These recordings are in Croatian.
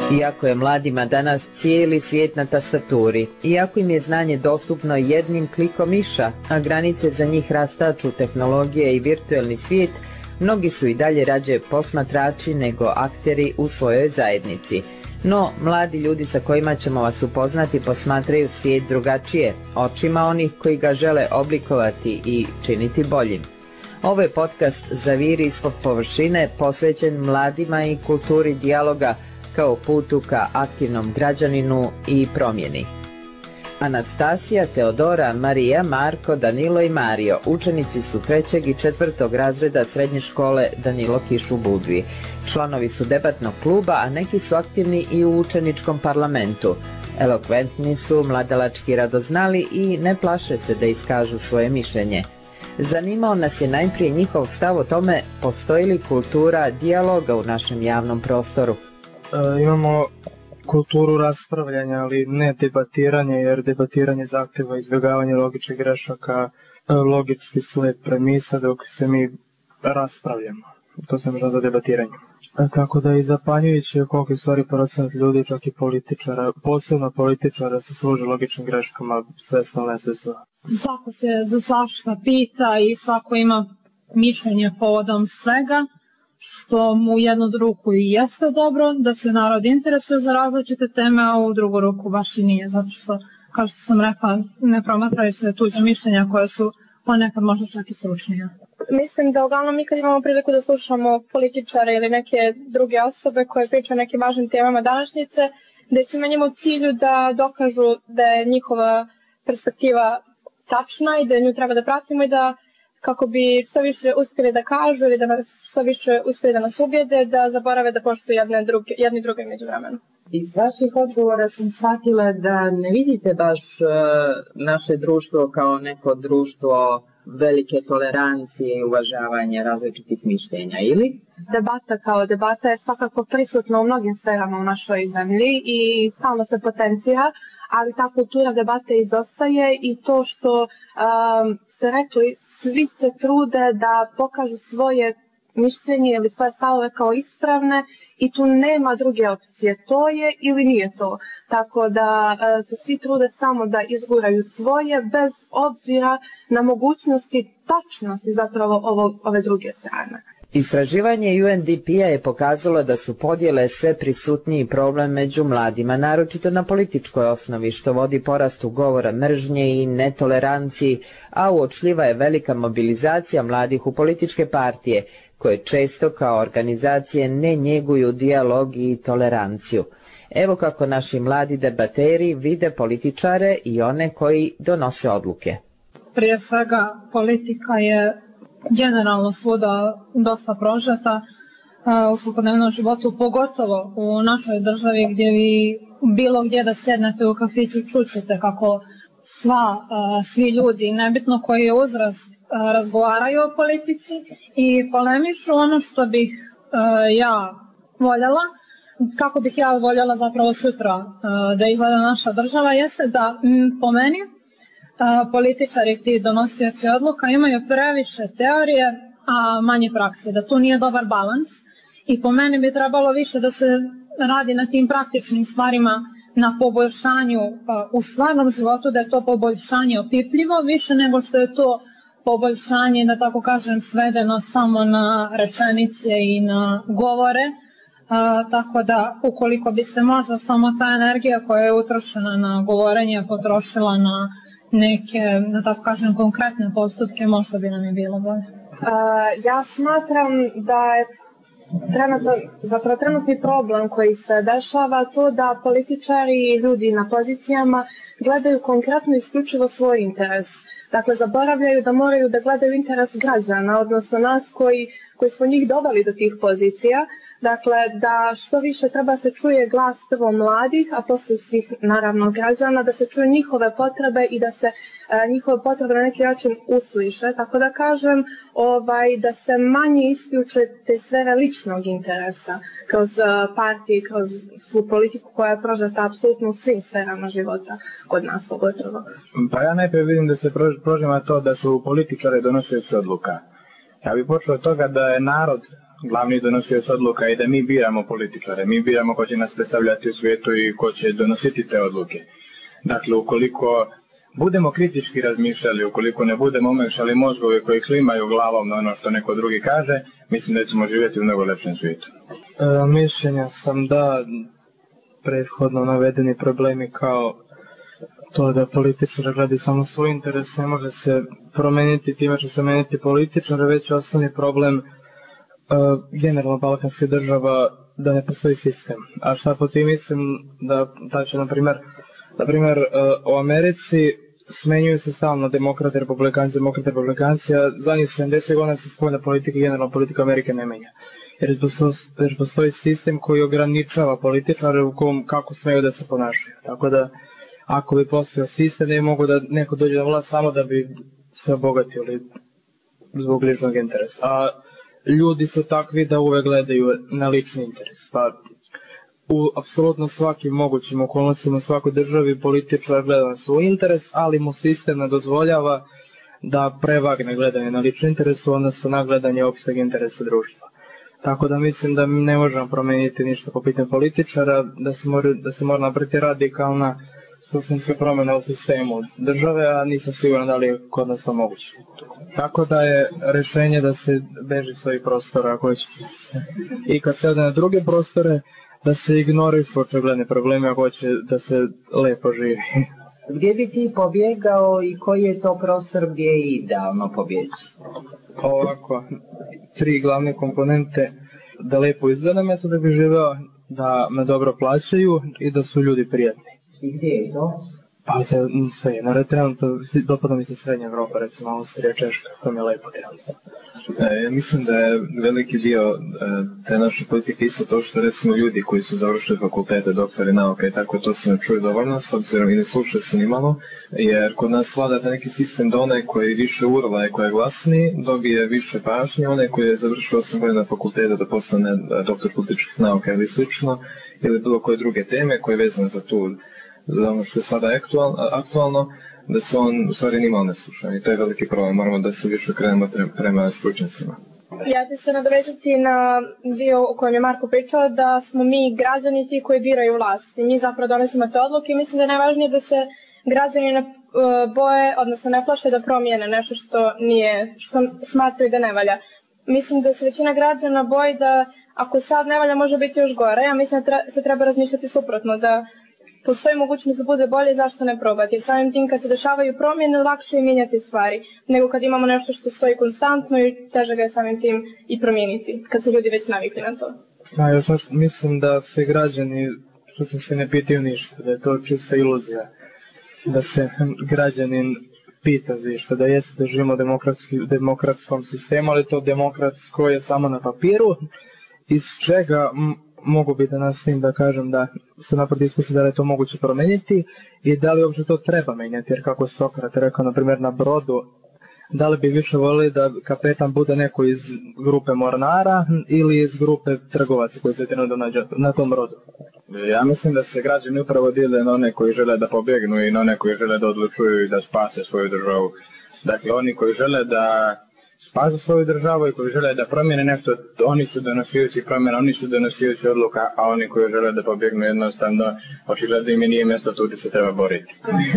Iako je mladima danas cijeli svijet na tastaturi, iako im je znanje dostupno jednim klikom miša, a granice za njih rastaču tehnologije i virtuelni svijet, mnogi su i dalje rađe posmatrači nego akteri u svojoj zajednici. No, mladi ljudi sa kojima ćemo vas upoznati posmatraju svijet drugačije, očima onih koji ga žele oblikovati i činiti boljim. Ovo je podcast Zaviri ispod površine posvećen mladima i kulturi dijaloga kao putu ka aktivnom građaninu i promjeni. Anastasija, Teodora, Marija, Marko, Danilo i Mario učenici su 3. i 4. razreda srednje škole Danilo Kiš u Budvi. Članovi su debatnog kluba, a neki su aktivni i u učeničkom parlamentu. Elokventni su, mladalački radoznali i ne plaše se da iskažu svoje mišljenje. Zanimao nas je najprije njihov stav o tome postoji li kultura dijaloga u našem javnom prostoru. Imamo kulturu raspravljanja, ali ne debatiranja, jer debatiranje zahtjeva izbjegavanje logičnih grešaka, logički slijed premisa dok se mi raspravljamo. To se može za debatiranje. Tako da je zapanjujuće koliko je stvari procenat ljudi, čak i političara, posebno političara se služe logičnim greškama, svesno, nesvesno. Svako se za svašta pita i svako ima mišljenje povodom svega, što mu u jednu ruku i jeste dobro, da se narod interesuje za različite teme, a u drugu ruku baš i nije, zato što, kao što sam rekla, ne promatraju se tuđe mišljenja koje su ponekad možda čak i stručnije. Mislim da uglavnom mi kad imamo priliku da slušamo političare ili neke druge osobe koje pričaju o nekim važnim temama današnjice, da je svima njima u cilju da dokažu da je njihova perspektiva tačna i da nju treba da pratimo i da kako bi što više uspjeli da kažu ili da nas što više uspjeli da nas ubijede, da zaborave da poštuju jedni druge među vremenu. Iz vaših odgovora sam shvatila da ne vidite baš naše društvo kao neko društvo velike tolerancije i uvažavanja različitih mišljenja, ili? Debata kao debata je svakako prisutna u mnogim sferama u našoj zemlji i stalno se potencira, ali ta kultura debate izostaje i to što ste rekli, svi se trude da pokažu svoje mišljenje ili svoje stavove kao ispravne i tu nema druge opcije, to je ili nije to. Tako da se svi trude samo da izguraju svoje bez obzira na mogućnosti tačnosti zapravo ove druge strane. Istraživanje UNDP-a je pokazalo da su podjele sve prisutniji problem među mladima, naročito na političkoj osnovi, što vodi porastu govora mržnje i netoleranciji, a uočljiva je velika mobilizacija mladih u političke partije, koje često kao organizacije ne njeguju dijalog i toleranciju. Evo kako naši mladi debateri vide političare i one koji donose odluke. Prije svega politika je generalno svuda dosta prožeta u svakodnevnom životu, pogotovo u našoj državi gdje vi bilo gdje da sjednete u kafiću čućete kako svi ljudi, nebitno koji je uzrast, razgovaraju o politici i polemišu. Ono što bih ja voljela, kako bih ja voljela zapravo sutra da izgleda naša država, jeste da po meni političari, ti donosioci odluka imaju previše teorije, a manje prakse, da tu nije dobar balans i po meni bi trebalo više da se radi na tim praktičnim stvarima, na poboljšanju u stvarnom životu, da je to poboljšanje opipljivo više nego što je to poboljšanje, da tako kažem, svedeno samo na rečenice i na govore, tako da ukoliko bi se možda samo ta energija koja je utrošena na govorenje potrošila na neke, da tako kažem, konkretne postupke, možda bi nam je bilo bolje. Ja smatram da je trenutni problem koji se dešava to da političari i ljudi na pozicijama gledaju konkretno isključivo svoj interes. Dakle, zaboravljaju da moraju da gledaju interes građana, odnosno nas koji smo njih doveli do tih pozicija. Dakle, da što više treba se čuje glas prvo mladih, a poslije svih naravno građana, da se čuje njihove potrebe i da se njihove potrebe na neki način usliše. Tako da kažem da se manje isključe te sfere ličnog interesa kroz partije, kroz svu politiku koja je prožeta apsolutno u svim sferama života, kod nas pogotovo. Pa ja najprije vidim da se prožima to da su političari donosioci odluka. Ja bih počeo od toga da je narod glavni donosioc odluka i da mi biramo političare, mi biramo ko će nas predstavljati u svijetu i ko će donositi te odluke. Dakle, ukoliko budemo kritički razmišljali, ukoliko ne budemo omešali mozgove koji klimaju glavom na ono što neko drugi kaže, mislim da ćemo živjeti u mnogo lepšem svijetu. Mišljenja sam da prethodno navedeni problemi kao to da političar gleda samo svoj interes ne može se promeniti time će se meniti političar, već osnovni problem generalno balkanskih država da ne postoji sistem. A šta po tim mislim da će, na primjer, u Americi smenjuju se stalno demokrate, republikanci, a zadnjih 70 godina se spoljna politika i generalna politika Amerike ne menja. Jer postoji sistem koji ograničava političare u kom kako smeju da se ponašaju. Tako da, ako bi postojao sistem, ne mogu da neko dođe na vlast samo da bi se obogatio ili zbog ličnog interesa. A ljudi su takvi da uvek gledaju na lični interes. Pa u apsolutno svakim mogućim okolnostima u svakoj državi političar gleda na svoj interes, ali mu sistem ne dozvoljava da prevagne gledanje na lični interes, odnosno na gledanje opšteg interesa društva. Tako da mislim da ne možemo promeniti ništa po pitanju političara, da se mora napraviti radikalna suštinska promjena u sistemu države, a nisam siguran da li je kod nas to moguće. Tako da je rešenje da se beži s ovih prostora ako hoće. I kad se ode na druge prostore, da se ignorišu očigledne probleme ako hoće da se lepo živi. Gdje bi ti pobjegao i koji je to prostor gdje je idealno pobjeći? Ovako, 3 glavne komponente: da lepo izgleda mjesto da bi živeo, da me dobro plaćaju i da su ljudi prijatni. I gdje je to? Pa sve jedno, trenutno dopada mi se Srednja Evropa, recimo Austrija, Češka, to mi je lepo trenutno. Ja mislim da je veliki dio te naše politike isto to što recimo ljudi koji su završili fakultete, doktori nauka i tako, to se ne čuje dovoljno, s obzirom i ne sluša se ni malo, jer kod nas vlada neki sistem da onaj koji više urla i koji je glasniji dobije više pažnje, onaj koji je završio 8 godina fakulteta da postane doktor političkih nauka ili slično, ili bilo koje druge teme koje je vezane za ono što je sada aktualno, da se on u stvari nimalo ne sluša. I to je veliki problem, moramo da se više krenemo prema stručnjacima. Ja ću se nadovezati na dio o kojem je Marko pričao, da smo mi građani ti koji biraju vlast. I mi zapravo donosimo te odluke i mislim da je najvažnije da se građani ne boje, odnosno ne plaše da promijene nešto što smatraju da ne valja. Mislim da se većina građana boji da ako sad ne valja može biti još gore. Ja mislim da se treba razmišljati suprotno, da postoji mogućnost da bude bolje, zašto ne probati? Jer samim tim kad se dešavaju promjene, lakše je mijenjati stvari, nego kad imamo nešto što stoji konstantno i teže ga je samim tim i promijeniti, kad su ljudi već navikli na to. Još nešto, mislim da se građani suštinski ne pitaju ništa, da je to čista iluzija, da se građanin pita za išta, da jeste da živimo u demokratskom sistemu, ali to demokratsko je samo na papiru, iz čega mogu bi da nastavim da kažem da se napred diskusije da li je to moguće promeniti i da li uopšte to treba menjati, jer kako Sokrat rekao, na primjer, na brodu, da li bi više volili da kapetan bude neko iz grupe mornara ili iz grupe trgovaca koji se trenutno nađe na tom brodu? Ja mislim da se građani upravo dijele na one koji žele da pobjegnu i na one koji žele da odlučuju i da spase svoju državu. Dakle, oni koji žele da spase svoju državu i koji žele da promijene nešto, oni su donosioci promjena, oni su donosioci odluka, a oni koji žele da pobjegnu jednostavno, očigledno im nije mjesto tu gdje se treba boriti.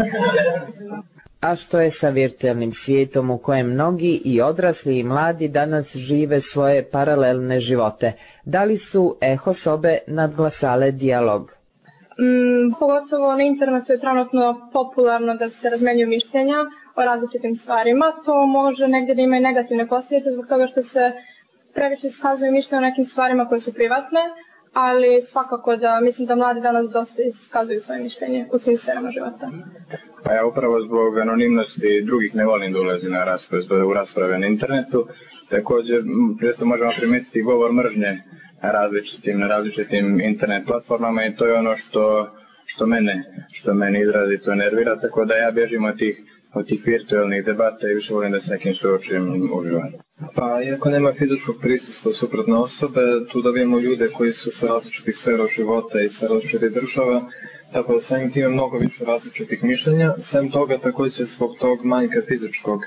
A što je sa virtualnim svijetom u kojem mnogi i odrasli i mladi danas žive svoje paralelne živote? Da li su eho sobe nadglasale dijalog? Pogotovo na internetu je trenutno popularno da se razmenjuju mišljenja o različitim stvarima. To može negdje da ima i negativne posljedice zbog toga što se previše iskazuju mišljenja o nekim stvarima koje su privatne, ali svakako da mislim da mladi danas dosta iskazuju svoje mišljenje u svim sferama života. Pa ja upravo zbog anonimnosti drugih ne volim da ulazim u rasprave na internetu. Također, često možemo primijetiti govor mržnje na različitim internet platformama i to je ono što mene izrazito nervira, tako da ja bježim od tih virtualnih debata i više volim da se nekim suočim uživo. Pa iako nema fizičkog prisustva suprotne osobe, tu dobijemo ljude koji su sa različitih sfera života i sa različitih država, tako da samim tim je mnogo više različitih mišljenja. Sem toga također zbog tog manjka fizičkog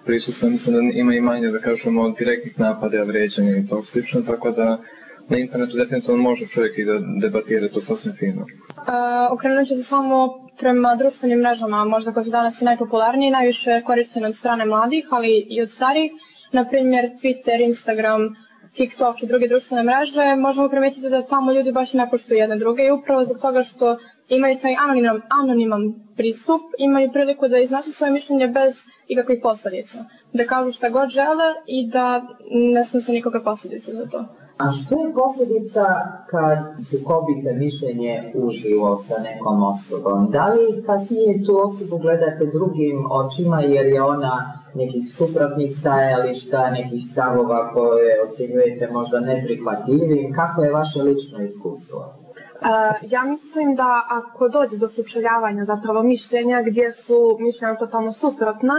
prisustva, mislim da ima i manje, da kažemo, direktnih napada, vređanja i tog slično, tako da na internetu definitivno može čovjek i da debatira, to sasvim fino. Okrenut ću se samo prema društvenim mrežama, možda koje su danas i najpopularnije, najviše korištene od strane mladih, ali i od starijih, na primjer Twitter, Instagram, TikTok i druge društvene mreže, možemo primetiti da tamo ljudi baš ne poštuju jedne druge i upravo zbog toga što imaju taj anoniman pristup, imaju priliku da iznesu svoje mišljenje bez ikakvih posljedica, da kažu šta god žele i da ne snose nikakve posljedice za to. A što je posljedica kad sukobite mišljenje uživo sa nekom osobom? Da li kasnije tu osobu gledate drugim očima jer je ona nekih suprotnih stajališta, nekih stavova koje ocjenjujete možda neprihvatljivim? Kako je vaše lično iskustvo? Ja mislim da ako dođe do sučeljavanja zapravo mišljenja gdje su mišljenja totalno suprotna,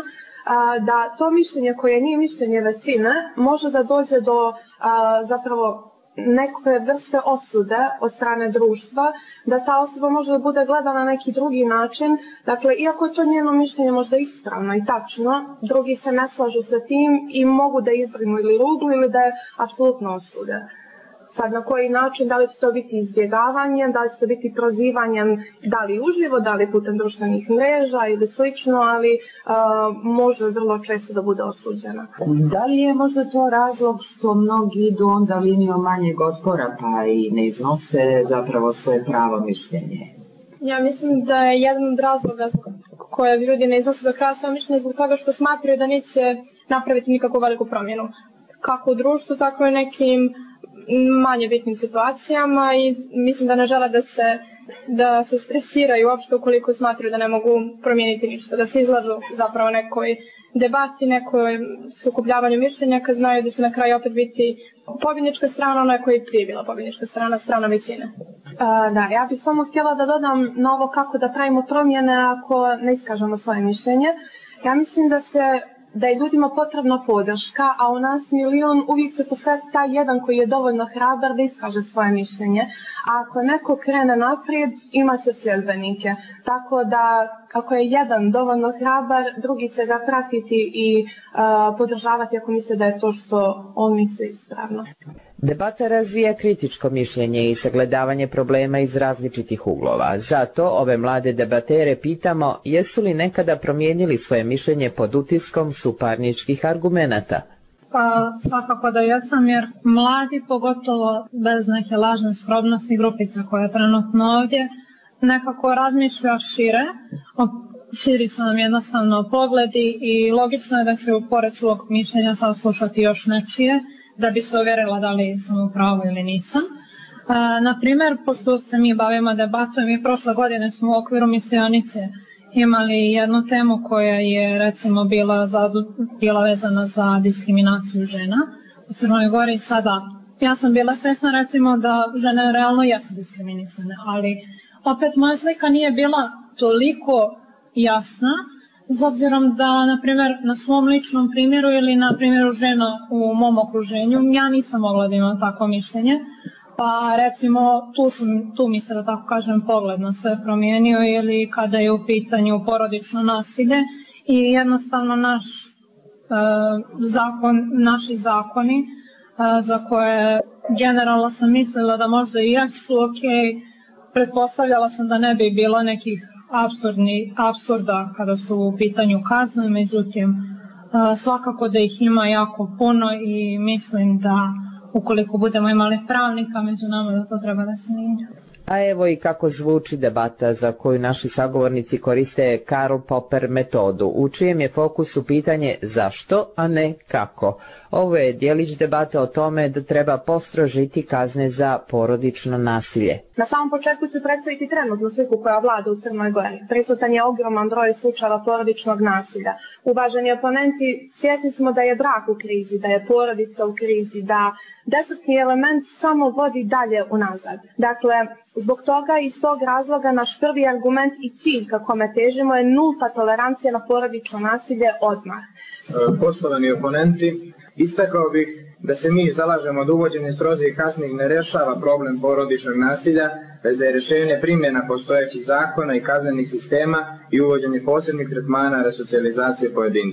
da to mišljenje koje nije mišljenje većine može da dođe do zapravo neke vrste osude od strane društva, da ta osoba može da bude gledana na neki drugi način. Dakle, iako je to njeno mišljenje možda ispravno i tačno, drugi se ne slažu sa tim i mogu da izvrgnu ili ruglu ili da je apsolutno osude. Sad na koji način, da li će to biti izbjegavanjem, da li će to biti prozivanjem, da li uživo, da li putem društvenih mreža ili slično, ali može vrlo često da bude osuđena. Da li je možda to razlog što mnogi idu onda linijom manjeg otpora pa i ne iznose zapravo svoje pravo mišljenje? Ja mislim da je jedan od razloga koje ljudi ne iznose do kraja svoje mišljenje zbog toga što smatraju da neće napraviti nikakvu veliku promjenu. Kako u društvu, tako i nekim manje bitnim situacijama i mislim da ne žele da se stresiraju uopšte ukoliko smatraju da ne mogu promijeniti ništa, da se izlažu zapravo nekoj debati, nekoj sukobljavanju mišljenja kad znaju da će na kraju opet biti pobjednička strana, ona koja je prije bila pobjednička strana, strana većine. Da, ja bih samo htjela da dodam na ovo kako da pravimo promjene ako ne iskažemo svoje mišljenje. Ja mislim da je ljudima potrebna podrška, a u nas milion uvijek će postojati taj jedan koji je dovoljno hrabar da iskaže svoje mišljenje. A ako neko krene naprijed, ima će sljedbenike. Tako da, ako je jedan dovoljno hrabar, drugi će ga pratiti i podržavati ako misle da je to što on misli ispravno. Debata razvija kritičko mišljenje i sagledavanje problema iz različitih uglova. Zato ove mlade debatere pitamo jesu li nekada promijenili svoje mišljenje pod utiskom suparničkih argumenata. Pa svakako da jesam, jer mladi, pogotovo bez neke lažne skromnosti grupica koja je trenutno ovdje, nekako razmišlja šire, širi su nam jednostavno pogledi i logično je da će pored svog mišljenja saslušati još nečije, da bi se uvjerila da li sam u pravu ili nisam. Na primjer, pošto se mi bavimo debatom i prošle godine smo u okviru mistionice imali jednu temu koja je recimo bila vezana za diskriminaciju žena u Crnoj Gori. Sada, ja sam bila svjesna recimo da žene realno jesu diskriminisane, ali opet moja slika nije bila toliko jasna, s obzirom da, na primjer, na svom ličnom primjeru ili na primjeru žena u mom okruženju, ja nisam mogla da imam takvo mišljenje. Pa recimo tu mi se, da tako kažem, pogled na sve promijenio ili kada je u pitanju porodično nasilje i jednostavno naši zakoni za koje generalno sam mislila da možda i jesu ok, pretpostavljala sam da ne bi bilo nekih apsurda kada su u pitanju kazne, međutim svakako da ih ima jako puno i mislim da ukoliko budemo imali pravnika među nama da to treba da se mijenja. A evo i kako zvuči debata za koju naši sagovornici koriste Karl Popper metodu, u čijem je fokusu pitanje zašto, a ne kako. Ovo je djelić debate o tome da treba postrožiti kazne za porodično nasilje. Na samom početku ću predstaviti trenutnu sliku koja vlada u Crnoj Gori. Prisutan je ogroman broj slučajeva porodičnog nasilja. Uvaženi oponenti, svjesni smo da je brak u krizi, da je porodica u krizi, da desetni element samo vodi dalje unazad. Dakle, zbog toga i iz tog razloga naš prvi argument i cilj ka kome težimo je nulta tolerancija na porodično nasilje odmah. Poštovani oponenti, istakao bih da se mi zalažemo da uvođenje strožih kazni ne rješava problem porodičnog nasilja, već da je rješenje primjena postojećih zakona i kaznenih sistema i uvođenje posebnih tretmana resocijalizacije pojedinca.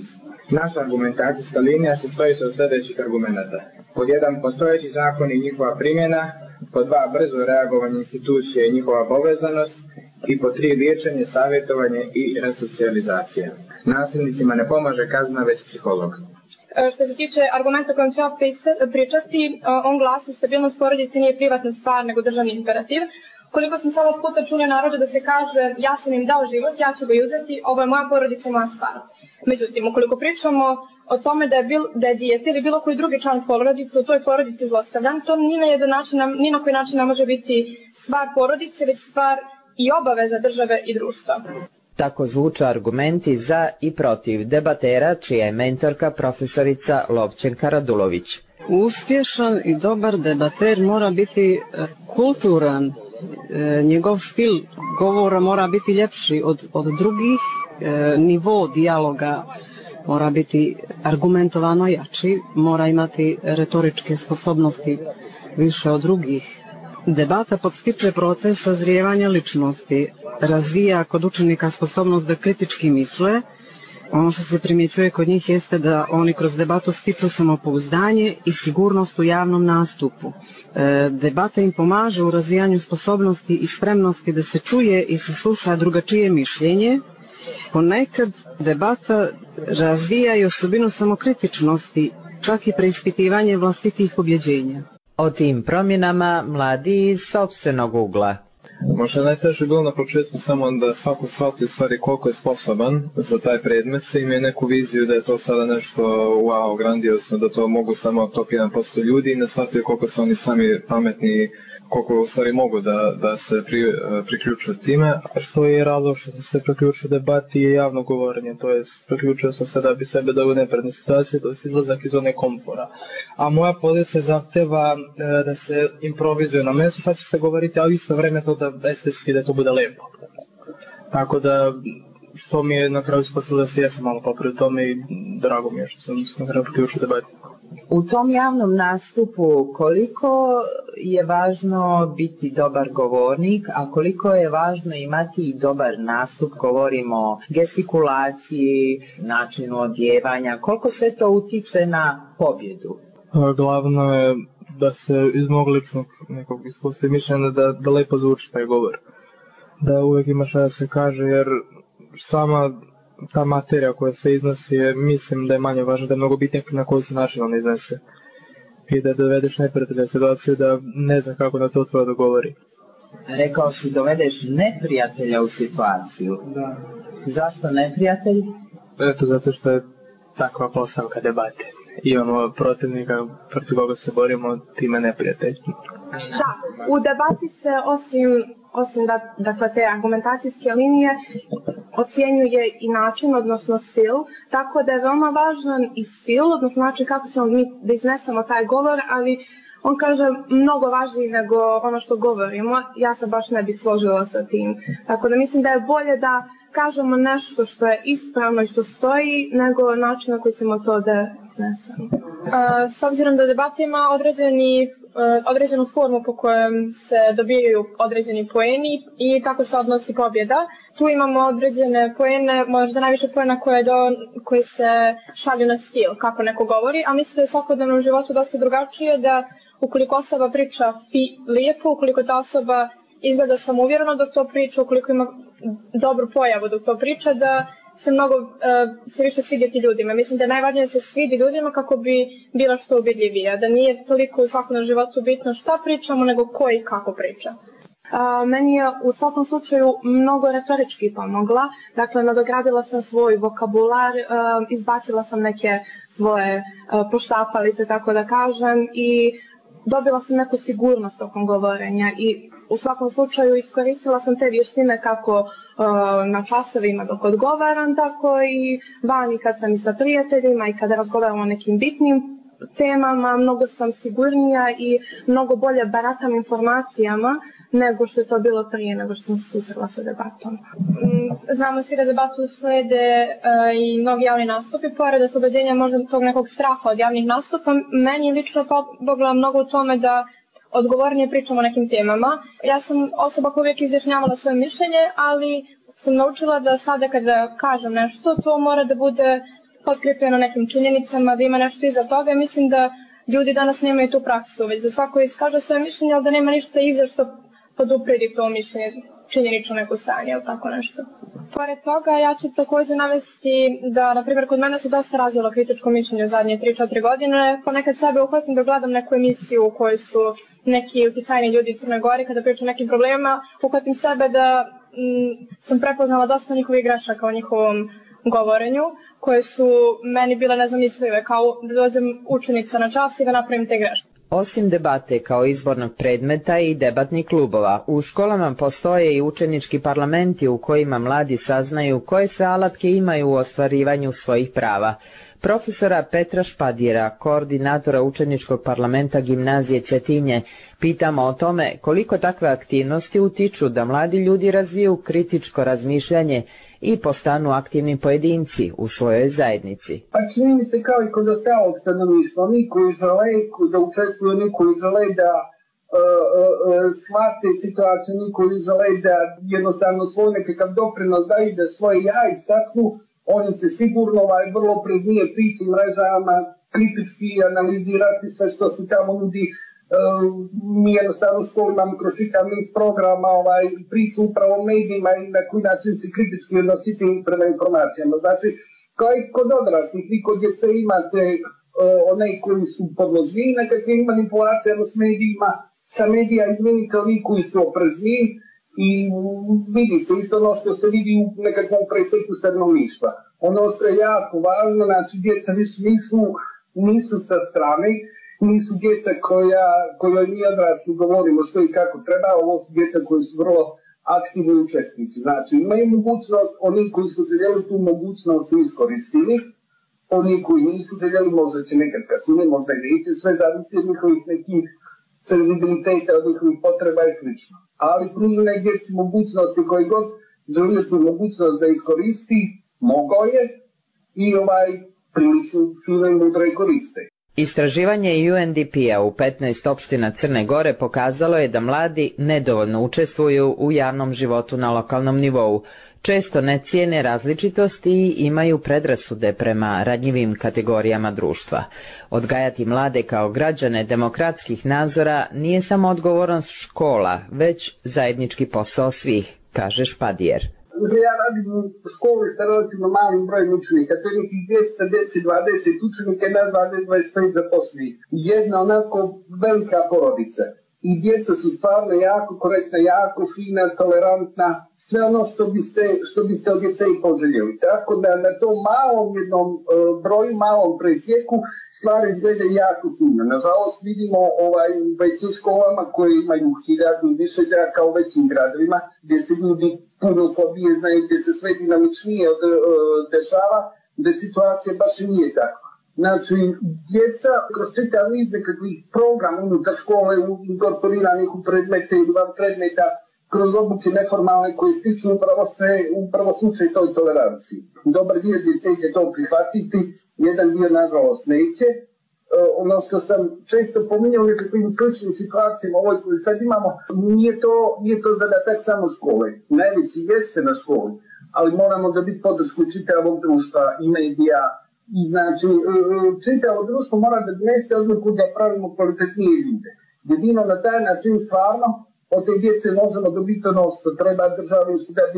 Naša argumentacijska linija sastoji se od sljedećih argumenata. Pod 1. Postojeći zakon i njihova primjena. Pod 2. Brzo reagovanje institucije i njihova povezanost. I pod 3. Liječenje, savjetovanje i resocijalizacija. Nasilnicima ne pomaže kazna, već psiholog. Što se tiče argumenta kojom ću ja pričati, on glasi: stabilnost porodice nije privatna stvar, nego državni imperativ. Koliko smo samo puta čuli narodu da se kaže ja sam im dao život, ja ću ga uzeti, ovo je moja porodica i moja stvar. Međutim, ukoliko pričamo o tome da je dijete ili bilo koji drugi član porodice u toj porodici zlostavljan, to ni na koji način ne može biti stvar porodice, već stvar i obaveza države i društva. Tako zvuče argumenti za i protiv debatera, čija je mentorka profesorica Lovćenka Radulović. Uspješan i dobar debater mora biti kulturan, njegov stil govora mora biti ljepši od drugih, nivo dijaloga mora biti argumentovano jači, mora imati retoričke sposobnosti više od drugih. Debata podstiče proces sazrijevanja ličnosti, razvija kod učenika sposobnost da kritički misle. Ono što se primjećuje kod njih jeste da oni kroz debatu stiču samopouzdanje i sigurnost u javnom nastupu. Debata im pomaže u razvijanju sposobnosti i spremnosti da se čuje i se sluša drugačije mišljenje. Ponekad debata razvija i osobinu samokritičnosti, čak i preispitivanje vlastitih ubjeđenja. O tim promjenama mladi iz sopstvenog ugla. Možda najteže bilo na početku samo da svako shvati u stvari koliko je sposoban za taj predmet, se imaju neku viziju da je to sada nešto wow, grandiozno, da to mogu samo top 1% ljudi i ne shvataju koliko su oni sami pametni, koliko u stvari mogu da se priključuju time. A što je razlog što sam se priključio debati je javno govorenje, to je priključio sam se da bi sebe dao u nepredne situacije, to je izlazak iz zone komfora. A moja pozicija zahteva da se improvizuje na mjestu šta će se govoriti, a u isto vrijeme to da estetski da to bude lijepo. Tako da, što mi je na kraju sposobilo da se jesam malo poprije tome i drago mi je što sam se na kraju priključio debati. U tom javnom nastupu koliko je važno biti dobar govornik, a koliko je važno imati dobar nastup, govorimo o gestikulaciji, načinu odjevanja, koliko sve to utiče na pobjedu? Glavno je da se iz mog ličnog nekog iskustva mišljenja da lepo zvuči taj govor. Da uvijek ima šta da se kaže, jer sama ta materija koja se iznosi je, mislim da je manje važno, da je mnogo bitnije na koji se način on iznese. I da dovedeš neprijatelja u situaciju da ne zna kako da to tvoje dogovori. Rekao si dovedeš neprijatelja u situaciju. Da. Zašto neprijatelj? Eto, zato što je takva postavka debate. Imamo protivnika protiv koga se borimo, time neprijatelj. Da, u debati se osim dakle, te argumentacijske linije ocjenjuje i način, odnosno stil, tako da je veoma važan i stil, odnosno način kako ćemo mi da iznesemo taj govor, ali on kaže mnogo važniji nego ono što govorimo. Ja se baš ne bih složila sa tim. Tako da mislim da je bolje da kažemo nešto što je ispravno i što stoji, nego način na koji ćemo to da iznesemo. S obzirom da debata ima određenu formu po kojem se dobijaju određeni poeni i kako se odnosi pobjeda. Tu imamo određene poene, možda najviše poena koje se šalju na stil, kako neko govori, a mislim da je u svakodnevnom životu dosta drugačije, da ukoliko osoba priča lijepo, ukoliko ta osoba izgleda samouvjereno dok to priča, ukoliko ima dobru pojavu dok to priča, da će mnogo se više svidjeti ljudima. Mislim da je najvažnije da se svidi ljudima kako bi bila što ubjedljivija, da nije toliko u svakodnevnom životu bitno šta pričamo, nego ko i kako priča. Meni je u svakom slučaju mnogo retorički pomogla, dakle nadogradila sam svoj vokabular, izbacila sam neke svoje poštapalice, tako da kažem, i dobila sam neku sigurnost tokom govorenja i u svakom slučaju iskoristila sam te vještine kako na časovima dok odgovaram, tako i vani kad sam i sa prijateljima i kada razgovaram o nekim bitnim temama, mnogo sam sigurnija i mnogo bolje baratam informacijama nego što je to bilo prije, nego što sam se susrela sa debatom. Znamo svi da debatu slede i mnogi javni nastupi, pored oslobođenja možda tog nekog straha od javnih nastupa. Meni je lično pomogla mnogo u tome da odgovornije pričamo o nekim temama. Ja sam osoba koja uvijek izjašnjavala svoje mišljenje, ali sam naučila da sada kada kažem nešto, to mora da bude potkrepljeno nekim činjenicama, da ima nešto iza toga. Mislim da ljudi danas nemaju tu praksu, već da svako iskaže svoje mišljenje, ali da nema ništa iza što podupredi to mišljenje, činjenično neko stanje ili tako nešto. Pored toga, ja ću također navesti da, na primjer, kod mene se dosta razvilo kritičko mišljenje u zadnje 3-4 godine. Ponekad sebe uhvatim da gledam neku emisiju u kojoj su neki uticajni ljudi u Crnoj Gori, kada pričaju o nekim problemima, uhvatim sebe da sam prepoznala dosta njihovih grešaka o njihovom govorenju, koje su meni bile nezamislive, kao da dođem učenica na čas i da napravim te greške. Osim debate kao izbornog predmeta i debatnih klubova, u školama postoje i učenički parlamenti u kojima mladi saznaju koje sve alatke imaju u ostvarivanju svojih prava. Profesora Petra Špadjera, koordinatora učeničkog parlamenta gimnazije Cetinje, pitamo o tome koliko takve aktivnosti utiču da mladi ljudi razviju kritičko razmišljanje i postanu aktivni pojedinci u svojoj zajednici. Pa čini mi se kao i kod ostalog stanovništva, oni koji žele da učestvuju, oni koji žele da shvate situaciju, oni koji žele da jednostavno svoj nekakav doprinos daju, da svoje ja istaknu, oni će sigurno vrlo preznije prići mrežama, kritički analizirati sve što se tamo nudi. Mi jednostavno u školi imamo kroz čitav niz programa priču upravo o medijima i na koji način se kritički odnositi prema informacijama. Znači, kao i kod odraslih, vi kod djece imate onaj koji su podložni nekakvim manipulacijama s medijima, sa medija izvinite ovi koji su oprezni i vidi se isto ono što se vidi u nekakvom preseku stanovništva. Ono što je jako važno, znači djeca nisu sa strane, nisu djeca koja mi odrasli govorimo što i kako treba, ovo su djeca koji su vrlo aktivni učesnici. Znači imaju mogućnost, oni koji su željeli tu mogućnost su iskoristili, oni koji nisu željeli možda će nekad kasnije, možda i neće, sve zavisi od njihovih nekih senzibiliteta, od njihovih potreba i slično. Ali pružene djeci mogućnosti koji god želi tu mogućnost da iskoristi, mogao je i prilično fino i mudro i koriste. Istraživanje UNDP-a u 15 opština Crne Gore pokazalo je da mladi nedovoljno učestvuju u javnom životu na lokalnom nivou, često ne cijene različitosti i imaju predrasude prema ranjivim kategorijama društva. Odgajati mlade kao građane demokratskih nadzora nije samo odgovornost škola, već zajednički posao svih, kaže Špadjer. Ja radim u školi sa relativno malim brojem učenika, to je nekih 210-20 učenika i nas 20-25 zaposlenih. Jedna onako velika porodica. I djeca su stvarno jako korektna, jako fina, tolerantna, sve ono što biste od djece i poželjeli. Tako da na tom malom jednom broju, malom presjeku stvari izgledaju jako fino. Nažalost vidimo u većim školama koje imaju 1000 i više đaka u većim gradovima, gdje se ljudi puno slabije znaju, gdje se sve dinamičnije dešava, da situacija baš i nije takva. Znači, djeca kroz čitav niz nekakvih programa unutar škole, inkorporiranih u predmete ili van predmeta, kroz obuke neformalne koje stiču upravo slučaj toj toleranciji. Dobar dio djece će to prihvatiti, jedan dio nažalost neće. Ono što sam često pominjao u nekakvim sličnim situacijama, ovoj koju sad imamo, nije to zadatak samo škole. Najveći jeste na školi, ali moramo dobiti podršku čitavog društva i medija. I znači, čitavo društvo mora da donese odluku da pravimo kvalitetnije ljude. Jedino na taj način stvarno od te djece možemo dobiti ono što treba državi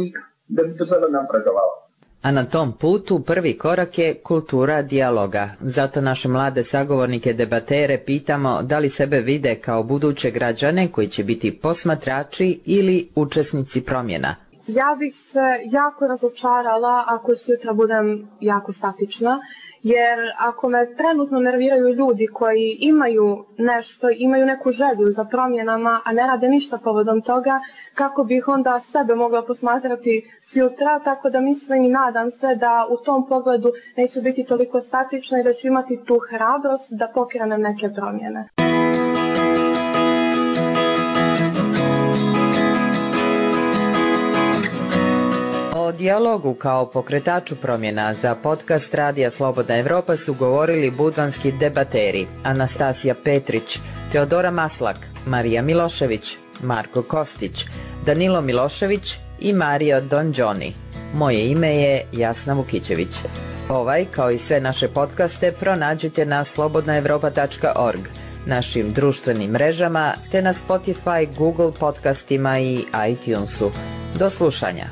da bi država napredovala. A na tom putu prvi korak je kultura dijaloga. Zato naše mlade sagovornike debatere pitamo da li sebe vide kao buduće građane koji će biti posmatrači ili učesnici promjena. Ja bih se jako razočarala ako sutra budem jako statična, jer ako me trenutno nerviraju ljudi koji imaju nešto, imaju neku želju za promjenama, a ne rade ništa povodom toga, kako bih onda sebe mogla posmatrati sutra, tako da mislim i nadam se da u tom pogledu neću biti toliko statična i da ću imati tu hrabrost da pokrenem neke promjene. O dijalogu kao pokretaču promjena za podcast Radija Slobodna Evropa su govorili budvanski debateri Anastasija Petrić, Teodora Maslak, Marija Milošević, Marko Kostić, Danilo Milošević i Mario Donđoni. Moje ime je Jasna Vukićević. Ovaj, kao i sve naše podcaste, pronađite na slobodnaevropa.org, našim društvenim mrežama, te na Spotify, Google podcastima i iTunesu. Do slušanja.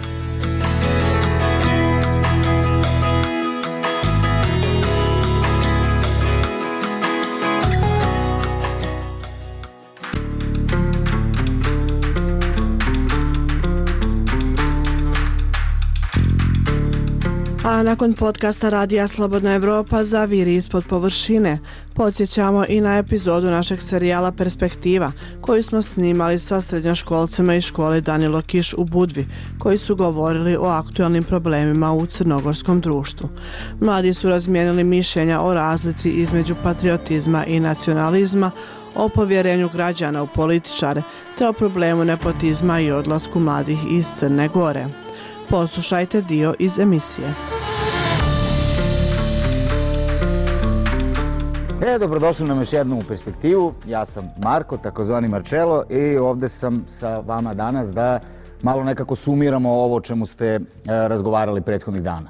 A nakon podcasta Radija Slobodna Evropa zaviri ispod površine, podsjećamo i na epizodu našeg serijala Perspektiva, koju smo snimali sa srednjoškolcima iz škole Danilo Kiš u Budvi, koji su govorili o aktualnim problemima u crnogorskom društvu. Mladi su razmijenili mišljenja o razlici između patriotizma i nacionalizma, o povjerenju građana u političare, te o problemu nepotizma i odlasku mladih iz Crne Gore. Poslušajte dio iz emisije. Dobrodošli nam još jednom u Perspektivu. Ja sam Marko, takozvani Marcello, i ovdje sam sa vama danas da malo nekako sumiramo ovo o čemu ste razgovarali prethodnih dana.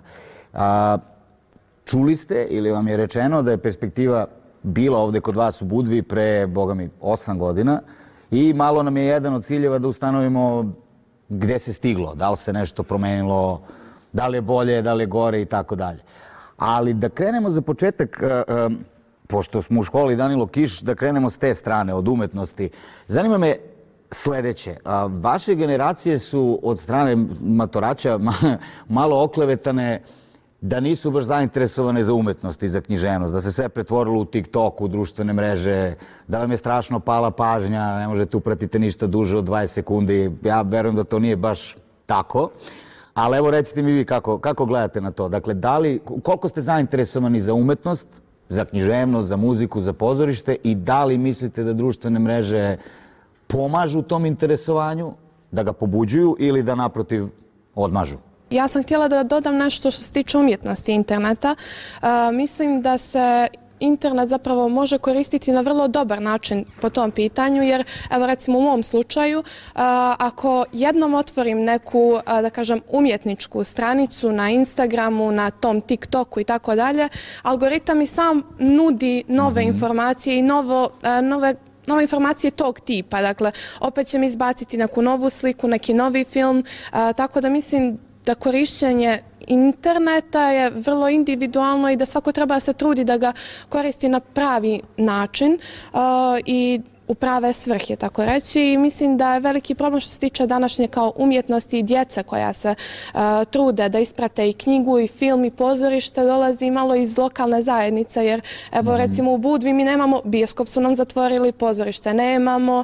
Čuli ste ili vam je rečeno da je Perspektiva bila ovdje kod vas u Budvi pre, boga mi, 8 godina i malo nam je jedan od ciljeva da ustanovimo gdje se stiglo, da li se nešto promenilo, da li je bolje, da li je gore i tako dalje. Ali da krenemo za početak, pošto smo u školi Danilo Kiš, da krenemo s te strane, od umetnosti. Zanima me sljedeće. Vaše generacije su od strane matorača malo oklevetane da nisu baš zainteresovane za umetnost i za književnost, da se sve pretvorilo u TikTok, u društvene mreže, da vam je strašno pala pažnja, ne možete upratiti ništa duže od 20 sekundi. Ja verujem da to nije baš tako, ali evo recite mi vi kako gledate na to. Dakle, koliko ste zainteresovani za umetnost, za književnost, za muziku, za pozorište i da li mislite da društvene mreže pomažu tom interesovanju, da ga pobuđuju ili da naprotiv odmažu? Ja sam htjela da dodam nešto što se tiče umjetnosti interneta. Mislim da se internet zapravo može koristiti na vrlo dobar način po tom pitanju, jer evo recimo u mom slučaju, ako jednom otvorim neku, da kažem, umjetničku stranicu na Instagramu, na tom TikToku i tako dalje, algoritam mi sam nudi nove informacije i nove informacije tog tipa. Dakle, opet će mi izbaciti neku novu sliku, neki novi film, tako da mislim da korišćenje interneta je vrlo individualno i da svako treba se trudi da ga koristi na pravi način i u prave svrhe, tako reći. I mislim da je veliki problem što se tiče današnje kao umjetnosti i djeca koja se trude da isprate i knjigu i film i pozorište, dolazi malo iz lokalne zajednice, jer evo recimo u Budvi mi nemamo, bioskop su nam zatvorili, pozorište nemamo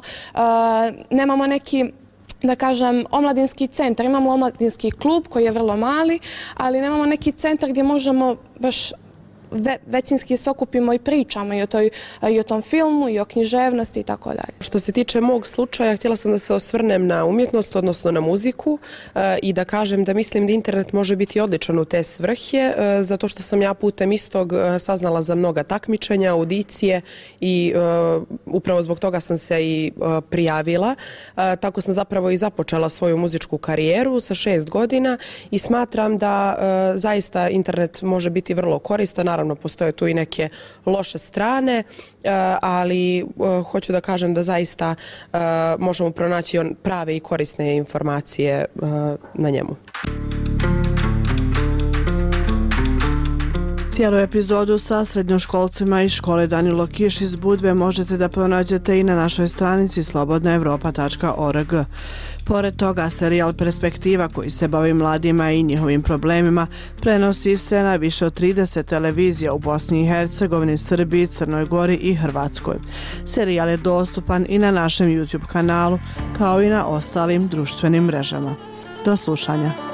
neki, da kažem, omladinski centar. Imamo omladinski klub koji je vrlo mali, ali nemamo neki centar gdje možemo baš većinski se okupimo i pričamo i o tom filmu i o književnosti i tako dalje. Što se tiče mog slučaja, htjela sam da se osvrnem na umjetnost, odnosno na muziku i da kažem da mislim da internet može biti odličan u te svrhe, zato što sam ja putem istog saznala za mnoga takmičenja, audicije i upravo zbog toga sam se i prijavila. Tako sam zapravo i započela svoju muzičku karijeru sa 6 godina i smatram da zaista internet može biti vrlo koristan. Naravno, postoje tu i neke loše strane, ali hoću da kažem da zaista možemo pronaći prave i korisne informacije na njemu. Cijelu epizodu sa srednjoškolcima iz škole Danilo Kiš iz Budve možete da pronađete i na našoj stranici slobodnaevropa.org. Pored toga, serijal Perspektiva koji se bavi mladima i njihovim problemima prenosi se na više od 30 televizija u Bosni i Hercegovini, Srbiji, Crnoj Gori i Hrvatskoj. Serijal je dostupan i na našem YouTube kanalu, kao i na ostalim društvenim mrežama. Do slušanja.